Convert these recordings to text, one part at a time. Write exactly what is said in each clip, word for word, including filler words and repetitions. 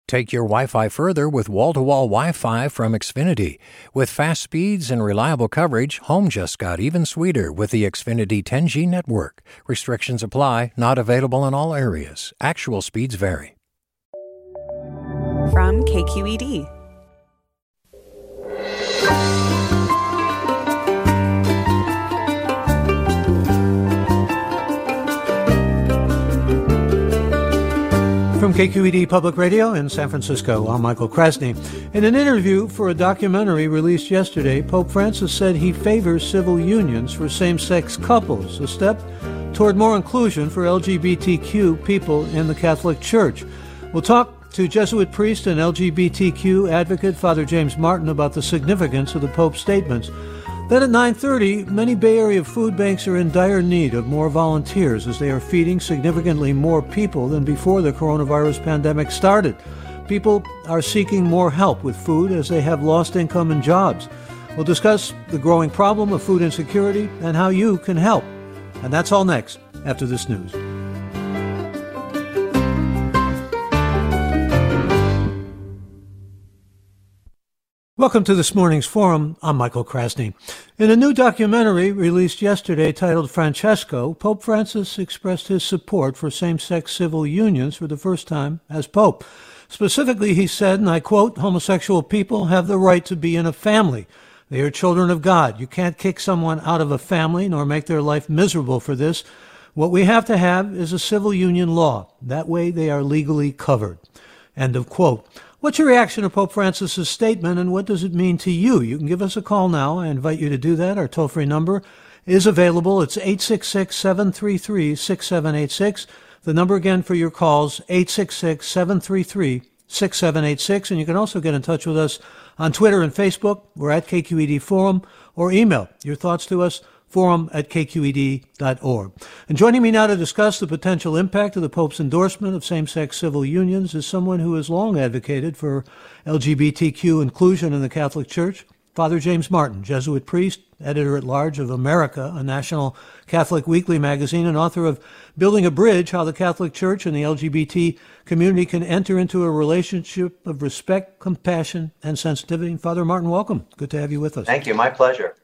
Take your Wi-Fi further with wall-to-wall Wi-Fi from Xfinity. With fast speeds and reliable coverage, home just got even sweeter with the Xfinity ten G network. Restrictions apply, not available in all areas. Actual speeds vary. From K Q E D. From K Q E D Public Radio in San Francisco, I'm Michael Krasny. In an interview for a documentary released yesterday, Pope Francis said he favors civil unions for same-sex couples, a step toward more inclusion for L G B T Q people in the Catholic Church. We'll talk to Jesuit priest and L G B T Q advocate Father James Martin about the significance of the Pope's statements. Then at nine thirty, many Bay Area food banks are in dire need of more volunteers as they are feeding significantly more people than before the coronavirus pandemic started. People are seeking more help with food as they have lost income and jobs. We'll discuss the growing problem of food insecurity and how you can help. And that's all next after this news. Welcome to this morning's forum. I'm Michael Krasny. In a new documentary released yesterday titled Francesco, Pope Francis expressed his support for same-sex civil unions for the first time as Pope. Specifically, he said, and I quote, "Homosexual people have the right to be in a family. They are children of God. You can't kick someone out of a family nor make their life miserable for this. What we have to have is a civil union law. That way they are legally covered." End of quote. What's your reaction to Pope Francis's statement, and what does it mean to you? You can give us a call now. I invite you to do that. Our toll-free number is available. It's eight six six, seven three three, six seven eight six. The number again for your calls, eight six six, seven three three, six seven eight six. And you can also get in touch with us on Twitter and Facebook. We're at K Q E D Forum, or email your thoughts to us, forum at k q e d dot org. And joining me now to discuss the potential impact of the Pope's endorsement of same-sex civil unions is someone who has long advocated for L G B T Q inclusion in the Catholic Church, Father James Martin, Jesuit priest, editor-at-large of America, a national Catholic weekly magazine, and author of Building a Bridge, How the Catholic Church and the L G B T Community Can Enter into a Relationship of Respect, Compassion, and Sensitivity. Father Martin, welcome. Good to have you with us. Thank you. My pleasure.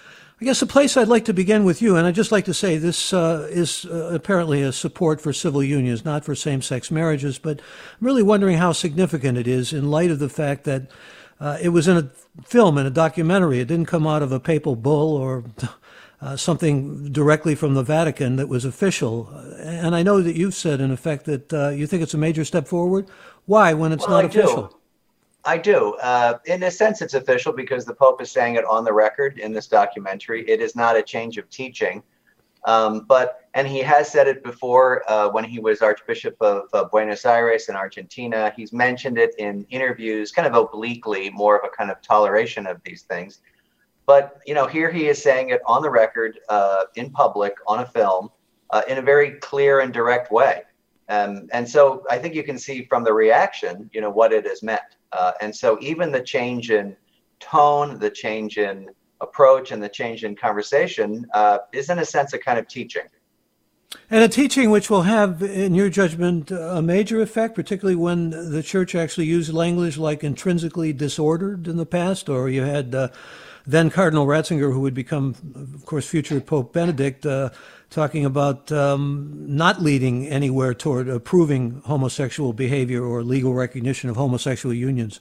I guess the place I'd like to begin with you, and I'd just like to say this uh, is uh, apparently a support for civil unions, not for same-sex marriages, but I'm really wondering how significant it is in light of the fact that uh, it was in a film, in a documentary. It didn't come out of a papal bull or uh, something directly from the Vatican that was official. And I know that you've said, in effect, that uh, you think it's a major step forward. Why, when it's well, not I official? Do. I do. Uh, in a sense, it's official because the Pope is saying it on the record in this documentary. It is not a change of teaching. Um, but, and he has said it before uh, when he was Archbishop of uh, Buenos Aires in Argentina. He's mentioned it in interviews, kind of obliquely, more of a kind of toleration of these things. But, you know, here he is saying it on the record, uh, in public, on a film, uh, in a very clear and direct way. Um, and so I think you can see from the reaction, you know, what it has meant. Uh, and so even the change in tone, the change in approach, and the change in conversation uh, is, in a sense, a kind of teaching. And a teaching which will have, in your judgment, a major effect, particularly when the Church actually used language like intrinsically disordered in the past, or you had uh, then Cardinal Ratzinger, who would become, of course, future Pope Benedict, uh, talking about um, not leading anywhere toward approving homosexual behavior or legal recognition of homosexual unions.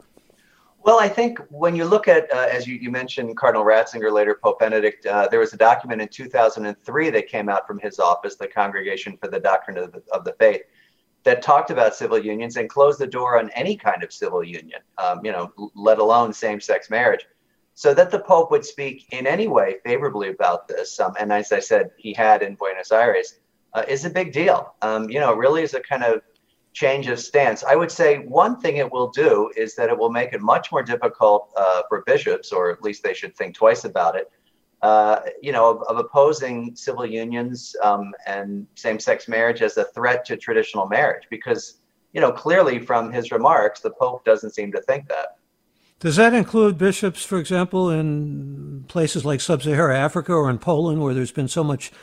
Well, I think when you look at, uh, as you, you mentioned, Cardinal Ratzinger, later Pope Benedict, uh, there was a document in two thousand three that came out from his office, the Congregation for the Doctrine of the, of the Faith, that talked about civil unions and closed the door on any kind of civil union, um, you know, let alone same-sex marriage. So that the Pope would speak in any way favorably about this, um, and as I said, he had in Buenos Aires, uh, is a big deal. Um, you know, it really is a kind of change of stance. I would say one thing it will do is that it will make it much more difficult uh, for bishops, or at least they should think twice about it, uh, you know, of, of opposing civil unions um, and same-sex marriage as a threat to traditional marriage, because, you know, clearly from his remarks, the Pope doesn't seem to think that. Does that include bishops, for example, in places like sub-Saharan Africa or in Poland, where there's been so much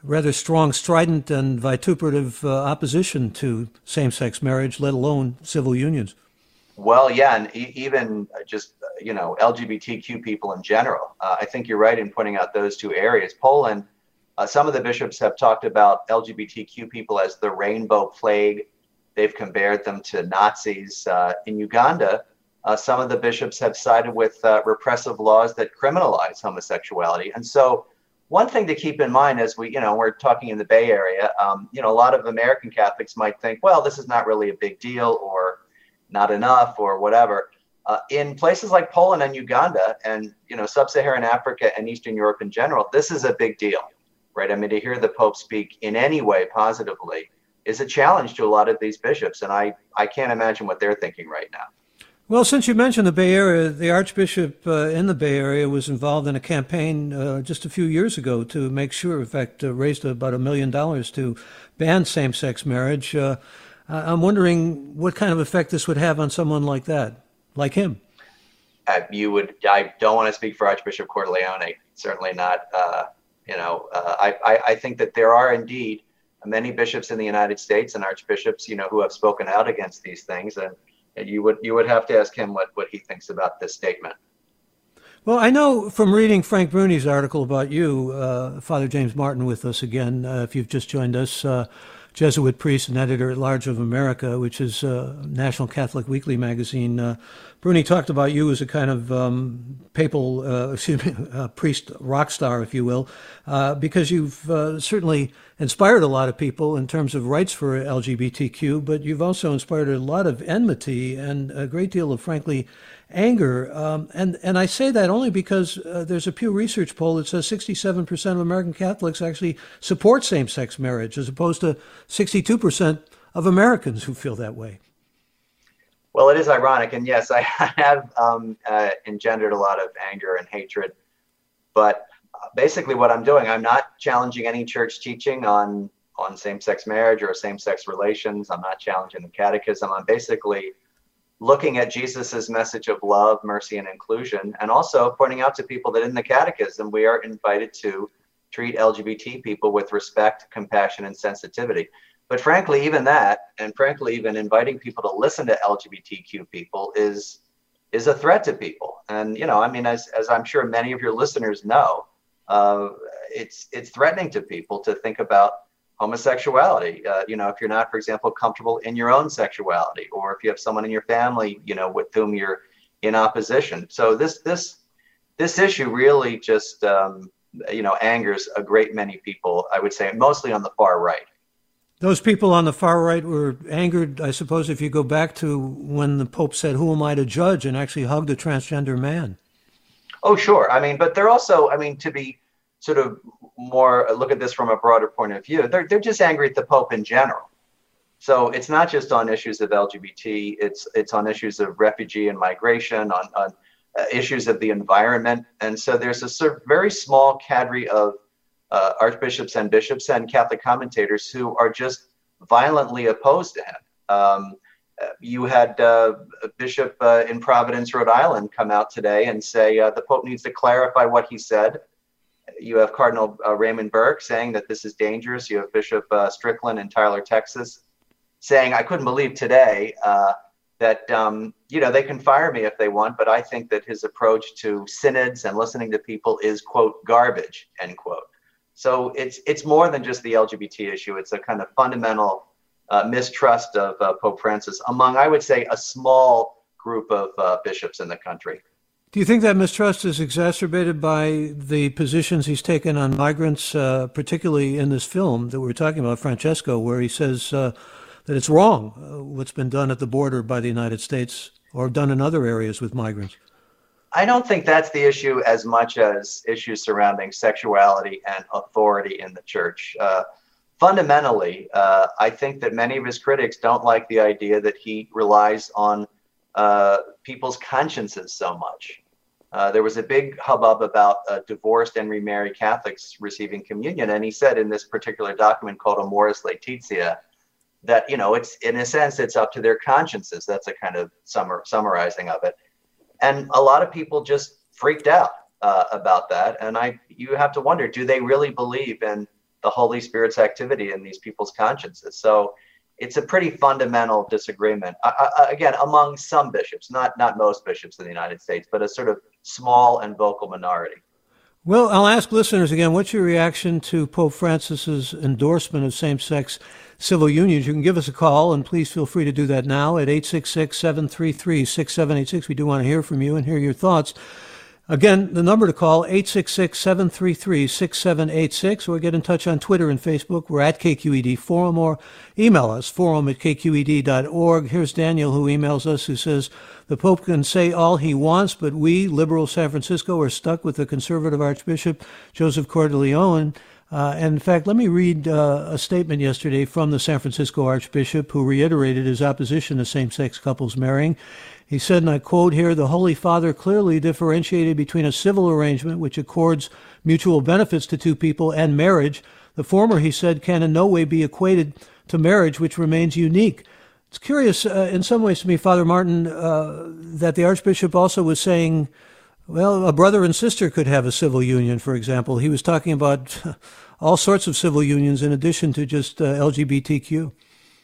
rather strong, strident, and vituperative uh, opposition to same-sex marriage, let alone civil unions. Well, yeah, and e- even just, you know, L G B T Q people in general. Uh, I think you're right in pointing out those two areas. Poland, uh, some of the bishops have talked about L G B T Q people as the rainbow plague. They've compared them to Nazis. Uh, in Uganda, uh, some of the bishops have sided with uh, repressive laws that criminalize homosexuality. And so one thing to keep in mind as we, you know, we're talking in the Bay Area, um, you know, a lot of American Catholics might think, well, this is not really a big deal or not enough or whatever. Uh, in places like Poland and Uganda and, you know, sub-Saharan Africa and Eastern Europe in general, this is a big deal, right? I mean, to hear the Pope speak in any way positively is a challenge to a lot of these bishops. And I, I can't imagine what they're thinking right now. Well, since you mentioned the Bay Area, the Archbishop uh, in the Bay Area was involved in a campaign uh, just a few years ago to make sure, in fact, uh, raised about a million dollars to ban same-sex marriage. Uh, I'm wondering what kind of effect this would have on someone like that, like him. Uh, you would, I don't want to speak for Archbishop Cordileone, certainly not. Uh, you know, uh, I, I, I think that there are indeed many bishops in the United States and archbishops, you know, who have spoken out against these things. And, and you would you would have to ask him what, what he thinks about this statement. Well, I know from reading Frank Bruni's article about you, uh, Father James Martin with us again, uh, if you've just joined us, uh, Jesuit priest and editor-at-large of America, which is a National Catholic Weekly magazine. Uh, Bruni talked about you as a kind of um, papal, uh, excuse me, uh, priest rock star, if you will, uh, because you've uh, certainly inspired a lot of people in terms of rights for L G B T Q, but you've also inspired a lot of enmity and a great deal of, frankly, anger. Um, and, and I say that only because uh, there's a Pew Research poll that says sixty-seven percent of American Catholics actually support same-sex marriage, as opposed to sixty-two percent of Americans who feel that way. Well, it is ironic. And yes, I have um, uh, engendered a lot of anger and hatred. But basically what I'm doing, I'm not challenging any church teaching on, on same-sex marriage or same-sex relations. I'm not challenging the catechism. I'm basically looking at Jesus's message of love, mercy, and inclusion, and also pointing out to people that in the catechism, we are invited to treat L G B T people with respect, compassion, and sensitivity. But frankly, even that, and frankly, even inviting people to listen to L G B T Q people is is a threat to people. And, you know, I mean, as, as I'm sure many of your listeners know, uh, it's it's threatening to people to think about homosexuality. Uh, you know, if you're not, for example, comfortable in your own sexuality, or if you have someone in your family, you know, with whom you're in opposition. So this this this issue really just, um, you know, angers a great many people, I would say, mostly on the far right. Those people on the far right were angered, I suppose, if you go back to when the Pope said, "Who am I to judge?" and actually hugged a transgender man. Oh, sure. I mean, but they're also, I mean, to be sort of more look at this from a broader point of view, they're they're just angry at the Pope in general. So it's not just on issues of L G B T, it's it's on issues of refugee and migration, on, on uh, issues of the environment. And so there's a sort of very small cadre of uh, archbishops and bishops and Catholic commentators who are just violently opposed to him. Um, you had uh, a bishop uh, in Providence, Rhode Island, come out today and say uh, the Pope needs to clarify what he said. You have Cardinal uh, Raymond Burke saying that this is dangerous. You have Bishop uh, Strickland in Tyler, Texas, saying, I couldn't believe today uh, that, um, you know, they can fire me if they want, but I think that his approach to synods and listening to people is, quote, garbage, end quote. So it's it's more than just the L G B T issue. It's a kind of fundamental uh, mistrust of uh, Pope Francis among, I would say, a small group of uh, bishops in the country. Do you think that mistrust is exacerbated by the positions he's taken on migrants, uh, particularly in this film that we're talking about, Francesco, where he says uh, that it's wrong uh, what's been done at the border by the United States or done in other areas with migrants? I don't think that's the issue as much as issues surrounding sexuality and authority in the church. Uh, fundamentally, uh, I think that many of his critics don't like the idea that he relies on uh, people's consciences so much. Uh, there was a big hubbub about uh, divorced and remarried Catholics receiving communion. And he said in this particular document called Amoris Laetitia that, you know, it's in a sense, it's up to their consciences. That's a kind of summar, summarizing of it. And a lot of people just freaked out uh, about that. And I, you have to wonder, do they really believe in the Holy Spirit's activity in these people's consciences. So it's a pretty fundamental disagreement, uh, uh, again, among some bishops, not not most bishops in the United States, but a sort of small and vocal minority. Well, I'll ask listeners again, what's your reaction to Pope Francis's endorsement of same-sex civil unions? You can give us a call, and please feel free to do that now at eight six six, seven three three, six seven eight six. We do want to hear from you and hear your thoughts. Again, the number to call, eight six six, seven three three, six seven eight six, or get in touch on Twitter and Facebook. We're at K Q E D Forum, or email us, forum at k q e d dot org. Here's Daniel, who emails us, who says, the Pope can say all he wants, but we, liberal San Francisco, are stuck with the conservative Archbishop Joseph Cordileone. Uh, and in fact, let me read uh, a statement yesterday from the San Francisco Archbishop, who reiterated his opposition to same-sex couples marrying. He said, and I quote here, the Holy Father clearly differentiated between a civil arrangement which accords mutual benefits to two people and marriage. The former, he said, can in no way be equated to marriage, which remains unique. It's curious uh, in some ways to me, Father Martin, uh, that the Archbishop also was saying, well, a brother and sister could have a civil union, for example. He was talking about all sorts of civil unions in addition to just uh, L G B T Q.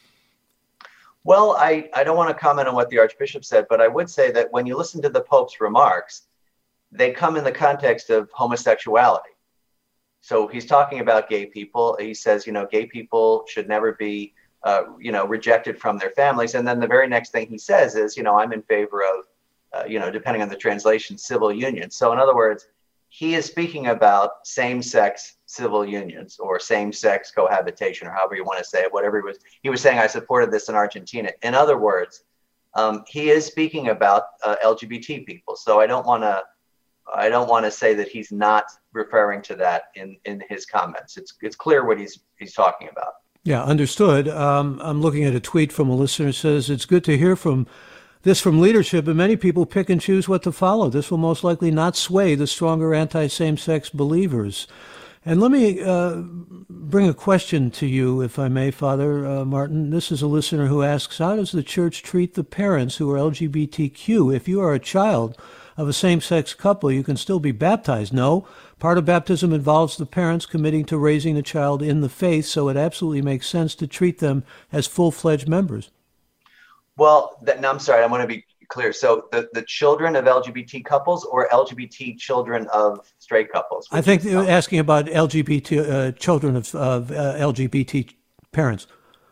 Well, I, I don't want to comment on what the Archbishop said, but I would say that when you listen to the Pope's remarks, they come in the context of homosexuality. So he's talking about gay people. He says, you know, gay people should never be, uh, you know, rejected from their families. And then the very next thing he says is, you know, I'm in favor of, uh, you know, depending on the translation, civil unions. So in other words, he is speaking about same-sex civil unions or same-sex cohabitation, or however you want to say it, whatever he was. He was saying, I supported this in Argentina. In other words, um, he is speaking about uh, L G B T people. So I don't want to, I don't want to say that he's not referring to that in, in his comments. It's it's clear what he's he's talking about. Yeah, understood. Um, I'm looking at a tweet from a listener who says, it's good to hear from this from leadership, but many people pick and choose what to follow. This will most likely not sway the stronger anti-same-sex believers. And let me uh, bring a question to you, if I may, Father uh, Martin. This is a listener who asks, how does the Church treat the parents who are L G B T Q? If you are a child of a same-sex couple, you can still be baptized. No, part of baptism involves the parents committing to raising the child in the faith, so it absolutely makes sense to treat them as full-fledged members. Well, that, no, I'm sorry, I want to be clear. So the, the children of L G B T couples or L G B T children of straight couples? I think they're asking about L G B T uh, children of, of uh, L G B T parents.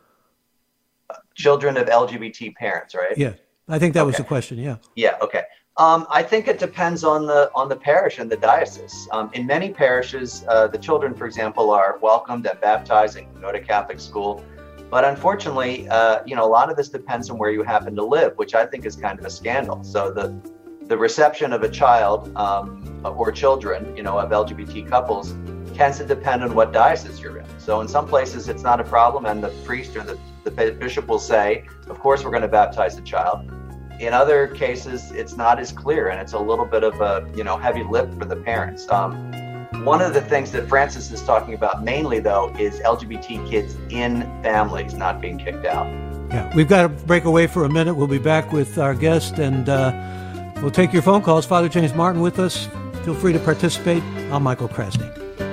Uh, children of L G B T parents, right? Yeah, I think that okay. was the question, yeah. Yeah, okay. Um, I think it depends on the on the parish and the diocese. Um, in many parishes, uh, the children, for example, are welcomed and baptized and go to Catholic school. But unfortunately, uh, you know, a lot of this depends on where you happen to live, which I think is kind of a scandal. So the the reception of a child um, or children, you know, of L G B T couples tends to depend on what diocese you're in. So in some places, it's not a problem, and the priest or the, the bishop will say, of course, we're going to baptize the child. In other cases, it's not as clear, and it's a little bit of a, you know, heavy lift for the parents. Um, One of the things that Francis is talking about mainly, though, is L G B T kids in families not being kicked out. Yeah, we've got to break away for a minute. We'll be back with our guest, and uh, we'll take your phone calls. Father James Martin with us. Feel free to participate. I'm Michael Krasny.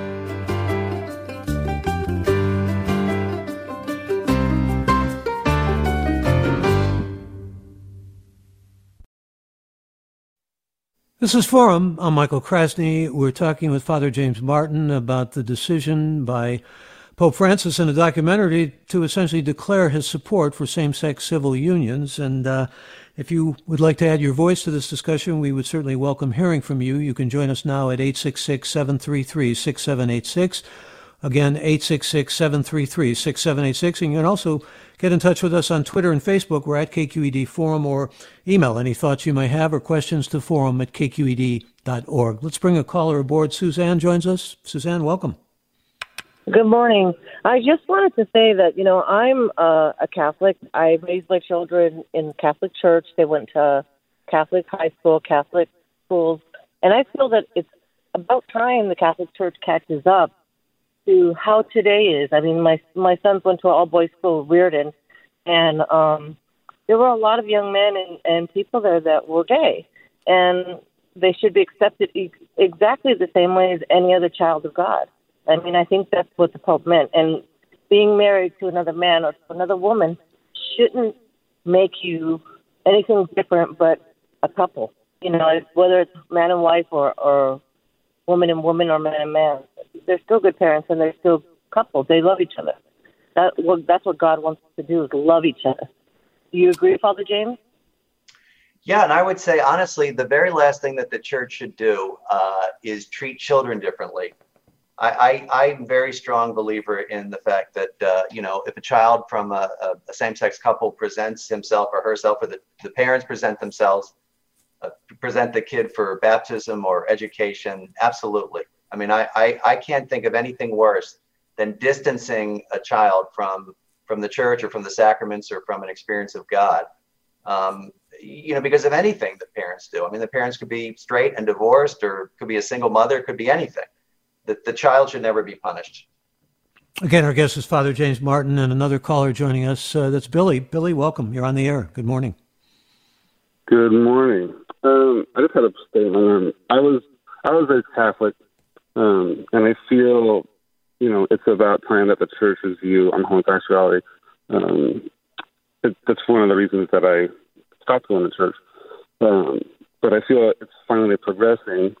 This is Forum. I'm Michael Krasny. We're talking with Father James Martin about the decision by Pope Francis in a documentary to essentially declare his support for same-sex civil unions. And uh, if you would like to add your voice to this discussion, we would certainly welcome hearing from you. You can join us now at eight six six, seven three three, six seven eight six. Again, eight six six, seven three three, six seven eight six. And you can also get in touch with us on Twitter and Facebook. We're at K Q E D Forum, or email any thoughts you may have or questions to forum at k q e d dot org. Let's bring a caller aboard. Suzanne joins us. Suzanne, welcome. Good morning. I just wanted to say that, you know, I'm uh, a Catholic. I raised my children in Catholic church. They went to Catholic high school, Catholic schools. And I feel that it's about time the Catholic Church catches up to how today is. I mean, my my sons went to an all-boys school, Reardon, and um, there were a lot of young men and, and people there that were gay, and they should be accepted e- exactly the same way as any other child of God. I mean, I think that's what the Pope meant. And being married to another man or to another woman shouldn't make you anything different but a couple. You know, whether it's man and wife or, or woman and woman or man and man, they're still good parents and they're still couples. They love each other. That well, that's what God wants us to do, is love each other. Do you agree, Father James? Yeah, and I would say, honestly, the very last thing that the church should do uh, is treat children differently. I, I, I'm a very strong believer in the fact that, uh, you know, if a child from a, a, a same-sex couple presents himself or herself, or the, the parents present themselves, uh, present the kid for baptism or education, absolutely. I mean, I, I, I can't think of anything worse than distancing a child from from the church or from the sacraments or from an experience of God. Um, you know, because of anything that parents do. I mean, the parents could be straight and divorced, or could be a single mother, could be anything. The, the child should never be punished. Again, our guest is Father James Martin, and another caller joining us. Uh, that's Billy. Billy, welcome. You're on the air. Good morning. Good morning. Um, I just had a statement. Um, I was I was raised Catholic, um, and I feel, you know, it's about time that the church's view on homosexuality. Um, it, that's one of the reasons that I stopped going to church. Um, but I feel it's finally progressing.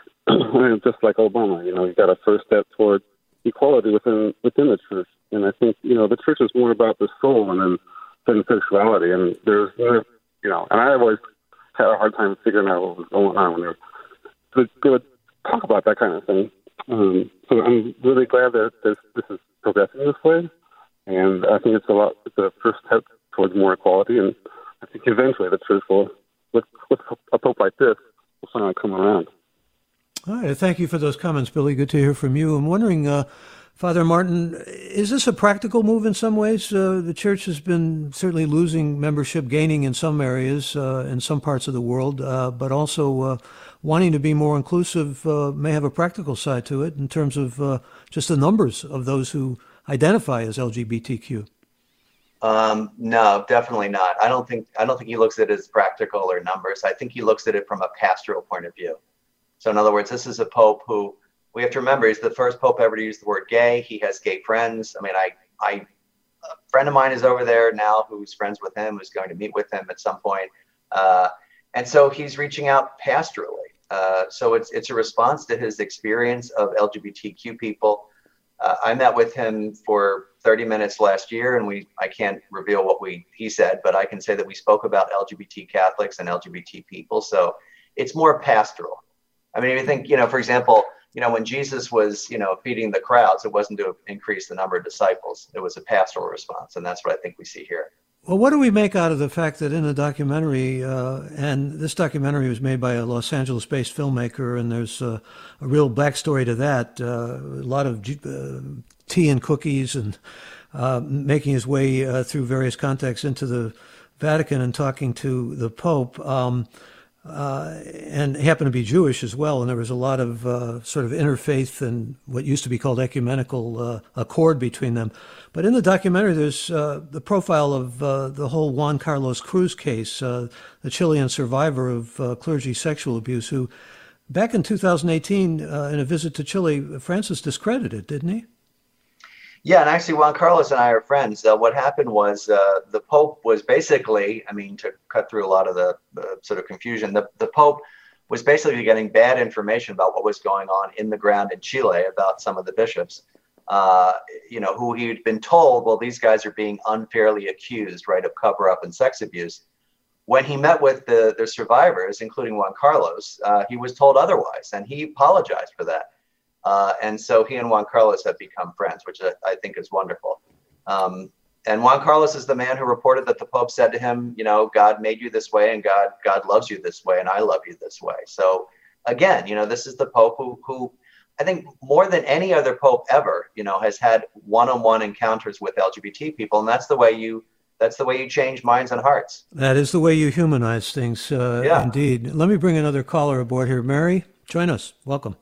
Just like Obama, you know, you got a first step toward equality within within the church, and I think, you know, the church is more about the soul and then than sexuality. And there's, you know, and I always had a hard time figuring out what was going on when they were, so they would talk about that kind of thing. Um, so I'm really glad that this this is progressing this way, and I think it's a lot. It's a first step towards more equality, and I think eventually the church will, with with a pope like this, will finally come around. All right. Thank you for those comments, Billy. Good to hear from you. I'm wondering, uh, Father Martin, is this a practical move in some ways? Uh, the church has been certainly losing membership, gaining in some areas, uh, in some parts of the world, uh, but also uh, wanting to be more inclusive uh, may have a practical side to it in terms of uh, just the numbers of those who identify as L G B T Q. Um, no, definitely not. I don't think I don't think he looks at it as practical or numbers. I think he looks at it from a pastoral point of view. So in other words, this is a pope who, we have to remember, he's the first pope ever to use the word gay. He has gay friends. I mean, I, I, a friend of mine is over there now who's friends with him, who's going to meet with him at some point. Uh, and so he's reaching out pastorally. Uh, so it's it's a response to his experience of L G B T Q people. Uh, I met with him for thirty minutes last year, and we I can't reveal what we he said, but I can say that we spoke about L G B T Catholics and L G B T people. So it's more pastoral. I mean, if you think, you know, for example, you know, when Jesus was, you know, feeding the crowds, it wasn't to increase the number of disciples. It was a pastoral response. And that's what I think we see here. Well, what do we make out of the fact that in the documentary, uh, and this documentary was made by a Los Angeles-based filmmaker, and there's uh, a real backstory to that, uh, a lot of uh, tea and cookies, and uh, making his way uh, through various contexts into the Vatican and talking to the Pope. Um, Uh, and happened to be Jewish as well, and there was a lot of uh, sort of interfaith and what used to be called ecumenical uh, accord between them. But in the documentary, there's uh, the profile of uh, the whole Juan Carlos Cruz case, uh, the Chilean survivor of uh, clergy sexual abuse, who back in two thousand eighteen, uh, in a visit to Chile, Francis discredited, didn't he? Yeah, and actually, Juan Carlos and I are friends. Uh, what happened was uh, the Pope was basically, I mean, to cut through a lot of the, the sort of confusion, the, the Pope was basically getting bad information about what was going on in the ground in Chile about some of the bishops, uh, you know, who he'd been told, well, these guys are being unfairly accused, right, of cover-up and sex abuse. When he met with the, the survivors, including Juan Carlos, uh, he was told otherwise, and he apologized for that. Uh, and so he and Juan Carlos have become friends, which I, I think is wonderful. Um, and Juan Carlos is the man who reported that the Pope said to him, you know, God made you this way, and God God loves you this way, and I love you this way. So again, you know, this is the Pope who, who I think more than any other Pope ever, you know, has had one-on-one encounters with L G B T people. And that's the way you that's the way you change minds and hearts. That is the way you humanize things. Uh, yeah. Indeed. Let me bring another caller aboard here. Mary, join us. Welcome.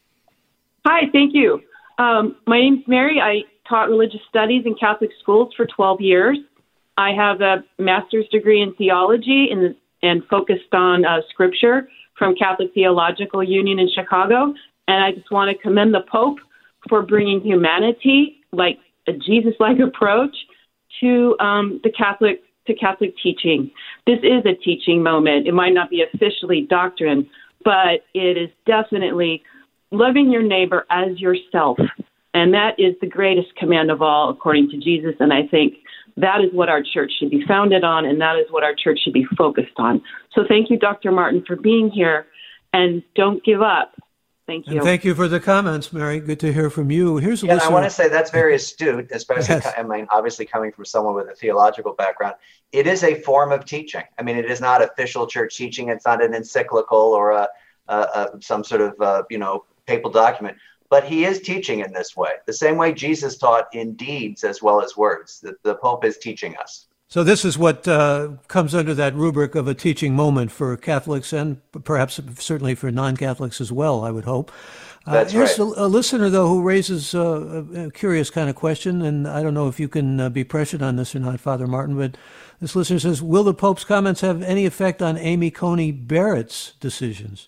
Hi, thank you. Um, my name's Mary. I taught religious studies in Catholic schools for twelve years. I have a master's degree in theology in, and focused on uh, scripture from Catholic Theological Union in Chicago. And I just want to commend the Pope for bringing humanity, like a Jesus-like approach, to um, the Catholic to Catholic teaching. This is a teaching moment. It might not be officially doctrine, but it is definitely loving your neighbor as yourself. And that is the greatest command of all, according to Jesus. And I think that is what our church should be founded on, and that is what our church should be focused on. So thank you, Doctor Martin, for being here, and don't give up. Thank you. And thank you for the comments, Mary. Good to hear from you. Here's a yeah, listener. And I want to say that's very astute, especially, Yes. I mean, obviously coming from someone with a theological background. It is a form of teaching. I mean, it is not official church teaching. It's not an encyclical or a, a, a some sort of, uh, you know, papal document. But he is teaching in this way, the same way Jesus taught in deeds as well as words. The, the Pope is teaching us. So this is what uh, comes under that rubric of a teaching moment for Catholics and perhaps certainly for non-Catholics as well, I would hope. Uh, That's here's right. a, a listener, though, who raises uh, a, a curious kind of question, and I don't know if you can uh, be pressured on this or not, Father Martin, but this listener says, will the Pope's comments have any effect on Amy Coney Barrett's decisions?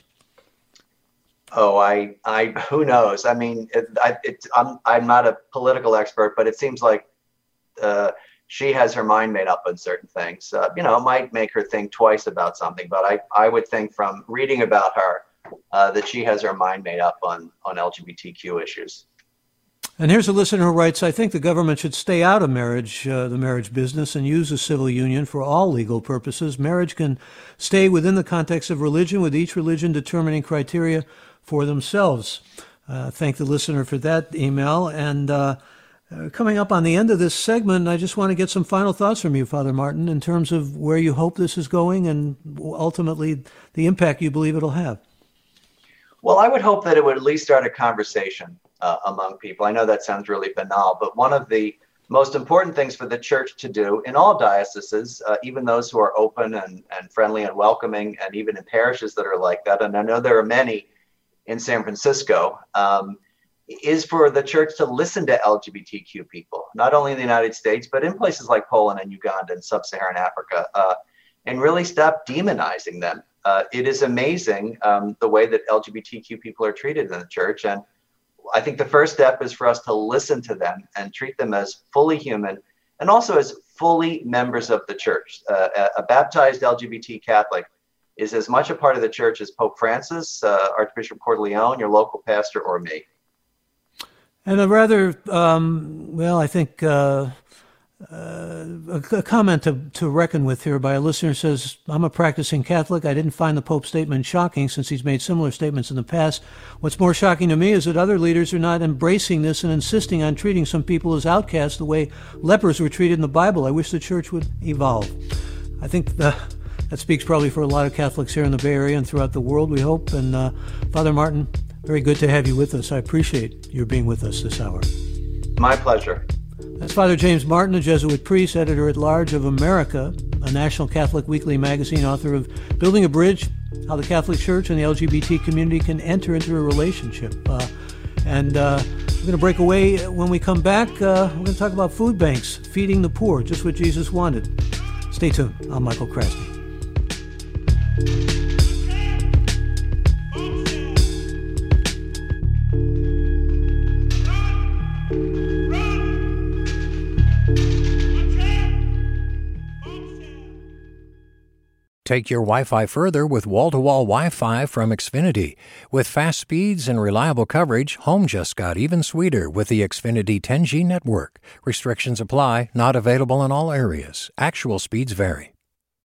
Oh, I, I, who knows? I mean, it, I, it, I'm, I'm not a political expert, but it seems like uh, she has her mind made up on certain things. Uh, you know, it might make her think twice about something, but I, I would think from reading about her uh, that she has her mind made up on, on L G B T Q issues. And here's a listener who writes, I think the government should stay out of marriage, uh, the marriage business, and use a civil union for all legal purposes. Marriage can stay within the context of religion, with each religion determining criteria for themselves. Uh, thank the listener for that email. And uh, uh, coming up on the end of this segment, I just want to get some final thoughts from you, Father Martin, in terms of where you hope this is going and ultimately the impact you believe it'll have. Well, I would hope that it would at least start a conversation uh, among people. I know that sounds really banal, but one of the most important things for the church to do in all dioceses, uh, even those who are open and, and friendly and welcoming, and even in parishes that are like that, and I know there are many in San Francisco, um, is for the church to listen to L G B T Q people, not only in the United States, but in places like Poland and Uganda and sub-Saharan Africa, uh, and really stop demonizing them. Uh, it is amazing um, the way that L G B T Q people are treated in the church. And I think the first step is for us to listen to them and treat them as fully human and also as fully members of the church. Uh, a, a baptized L G B T Catholic is as much a part of the church as Pope Francis, uh, Archbishop Cordileone, your local pastor, or me. And a rather, um, well, I think uh, uh, a, a comment to, to reckon with here by a listener says, I'm a practicing Catholic. I didn't find the Pope's statement shocking since he's made similar statements in the past. What's more shocking to me is that other leaders are not embracing this and insisting on treating some people as outcasts the way lepers were treated in the Bible. I wish the church would evolve. I think the, that speaks probably for a lot of Catholics here in the Bay Area and throughout the world, we hope. And uh, Father Martin, very good to have you with us. I appreciate your being with us this hour. My pleasure. That's Father James Martin, a Jesuit priest, editor-at-large of America, a National Catholic Weekly magazine, author of Building a Bridge, How the Catholic Church and the L G B T Community Can Enter into a Relationship. Uh, and uh, we're going to break away. When we come back, uh, we're going to talk about food banks, feeding the poor, just what Jesus wanted. Stay tuned. I'm Michael Krasny. Take your Wi-Fi further with wall-to-wall Wi-Fi from Xfinity. With fast speeds and reliable coverage, home just got even sweeter with the Xfinity ten G network. Restrictions apply, not available in all areas. Actual speeds vary.